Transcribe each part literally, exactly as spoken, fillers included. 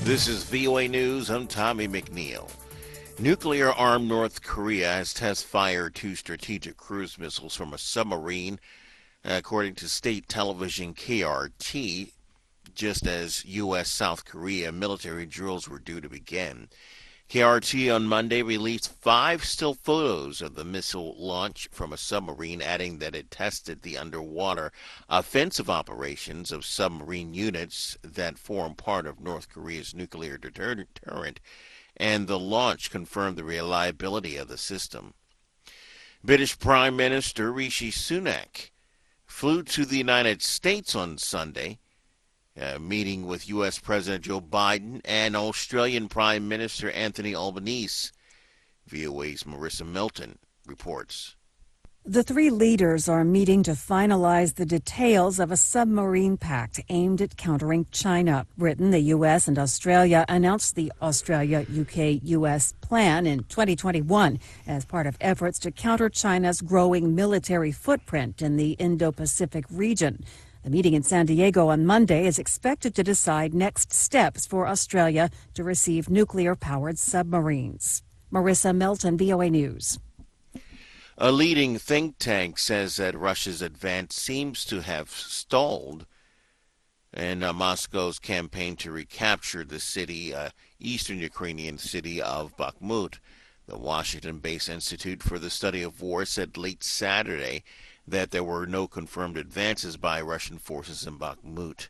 This is V O A News. I'm Tommy McNeil. Nuclear-armed North Korea has test-fired two strategic cruise missiles from a submarine, according to state television K R T, just as U S South Korea military drills were due to begin. K R T on Monday released five still photos of the missile launch from a submarine, adding that it tested the underwater offensive operations of submarine units that form part of North Korea's nuclear deterrent, and the launch confirmed the reliability of the system. British Prime Minister Rishi Sunak flew to the United States on Sunday, Uh, meeting with U S President Joe Biden and Australian Prime Minister Anthony Albanese. V O A's Marissa Milton reports. The three leaders are meeting to finalize the details of a submarine pact aimed at countering China. Britain, the U S, and Australia announced the Australia-U K-U S plan in twenty twenty-one as part of efforts to counter China's growing military footprint in the Indo-Pacific region. The meeting in San Diego on Monday is expected to decide next steps for Australia to receive nuclear-powered submarines. Marissa Milton, V O A News. A leading think tank says that Russia's advance seems to have stalled in uh, Moscow's campaign to recapture the city, uh, eastern Ukrainian city of Bakhmut. The Washington-based Institute for the Study of War said late Saturday that there were no confirmed advances by Russian forces in Bakhmut.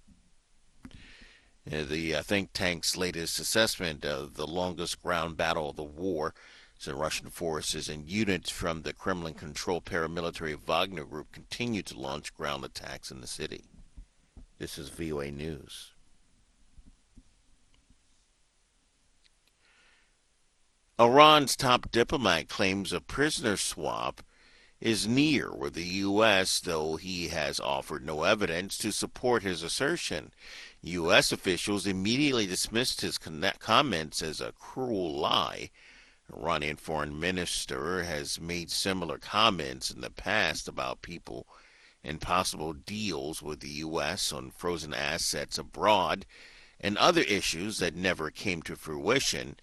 Uh, the uh, think tank's latest assessment of the longest ground battle of the war, so Russian forces and units from the Kremlin-controlled paramilitary Wagner Group continue to launch ground attacks in the city. This is V O A News. Iran's top diplomat claims a prisoner swap is near with the U S, though he has offered no evidence to support his assertion. U S officials immediately dismissed his comments as a cruel lie. Iranian foreign minister has made similar comments in the past about people and possible deals with the U S on frozen assets abroad and other issues that never came to fruition.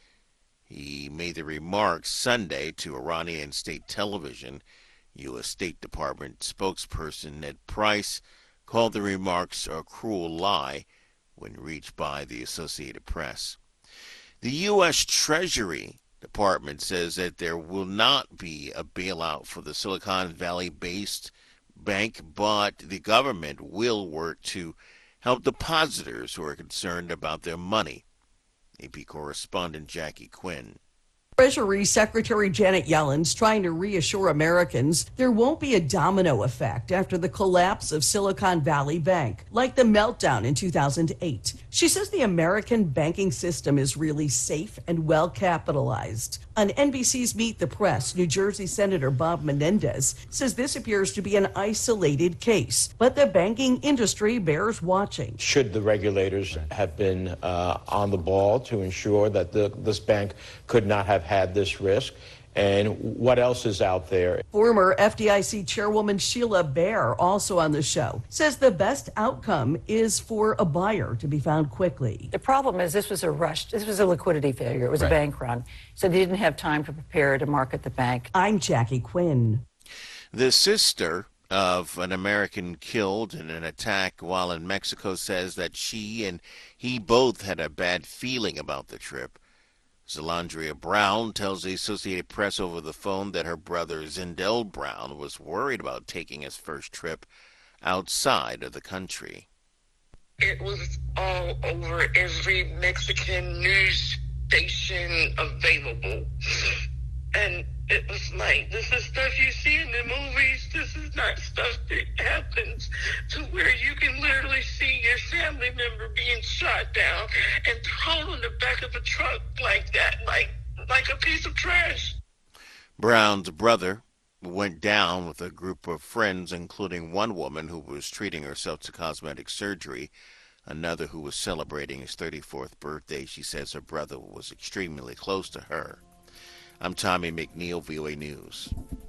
He made the remarks Sunday to Iranian state television. U S State Department spokesperson Ned Price called the remarks a cruel lie when reached by the Associated Press. The U S Treasury Department says that there will not be a bailout for the Silicon Valley-based bank, but the government will work to help depositors who are concerned about their money. A P correspondent Jackie Quinn. Treasury Secretary Janet Yellen's trying to reassure Americans there won't be a domino effect after the collapse of Silicon Valley Bank, like the meltdown in two thousand eight. She says the American banking system is really safe and well capitalized. On N B C's Meet the Press, New Jersey Senator Bob Menendez says this appears to be an isolated case, but the banking industry bears watching. Should the regulators have been uh, on the ball to ensure that the, this bank could not have had this risk? And what else is out there? Former F D I C Chairwoman Sheila Bair, also on the show, says the best outcome is for a buyer to be found quickly. The problem is this was a rush. This was a liquidity failure. It was right. a bank run. So they didn't have time to prepare to market the bank. I'm Jackie Quinn. The sister of an American killed in an attack while in Mexico says that she and he both had a bad feeling about the trip. Zelandria Brown tells the Associated Press over the phone that her brother Zindell Brown was worried about taking his first trip outside of the country. It was all over every Mexican news station available. And it was like, this is stuff you see in the movies. This is not stuff that happens to where you can literally see your family member being shot down and thrown in the back of a truck like that, like like a piece of trash. Brown's brother went down with a group of friends, including one woman who was treating herself to cosmetic surgery, another who was celebrating his thirty-fourth birthday. She says her brother was extremely close to her. I'm Tommy McNeil, V O A News.